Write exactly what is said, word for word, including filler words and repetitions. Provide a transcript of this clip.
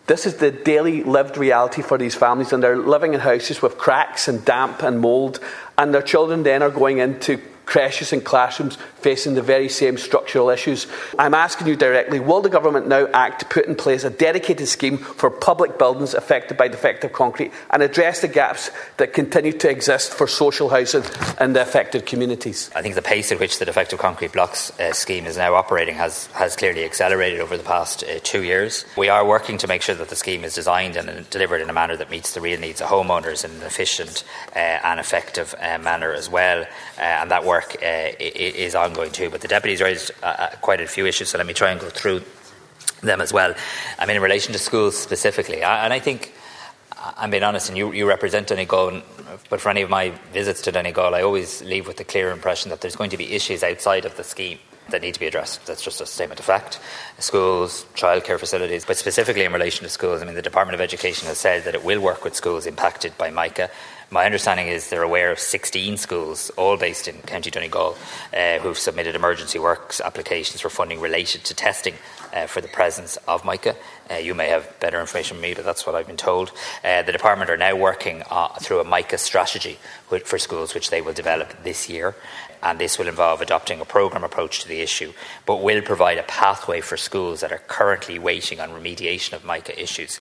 This is the daily lived reality for these families, and they're living in houses with cracks and damp and mould, and their children then are going into creches and classrooms facing the very same structural issues. I'm asking you directly, will the government now act to put in place a dedicated scheme for public buildings affected by defective concrete and address the gaps that continue to exist for social housing in the affected communities? I think the pace at which the defective concrete blocks uh, scheme is now operating has, has clearly accelerated over the past uh, two years. We are working to make sure that the scheme is designed and delivered in a manner that meets the real needs of homeowners in an efficient uh, and effective uh, manner as well, uh, and that work Work, uh, is ongoing too. But the deputies raised uh, quite a few issues, so let me try and go through them as well. I mean, in relation to schools specifically, I, and I think, I'm being honest, and you, you represent Donegal, but for any of my visits to Donegal, I always leave with the clear impression that there's going to be issues outside of the scheme that need to be addressed. That's just a statement of fact. Schools, childcare facilities, but specifically in relation to schools, I mean, the Department of Education has said that it will work with schools impacted by mica. My understanding is they're aware of sixteen schools, all based in County Donegal, uh, who've submitted emergency works applications for funding related to testing uh, for the presence of mica. Uh, you may have better information than me, but that's what I've been told. Uh, the department are now working uh, through a mica strategy for schools, which they will develop this year. And this will involve adopting a programme approach to the issue, but will provide a pathway for schools that are currently waiting on remediation of mica issues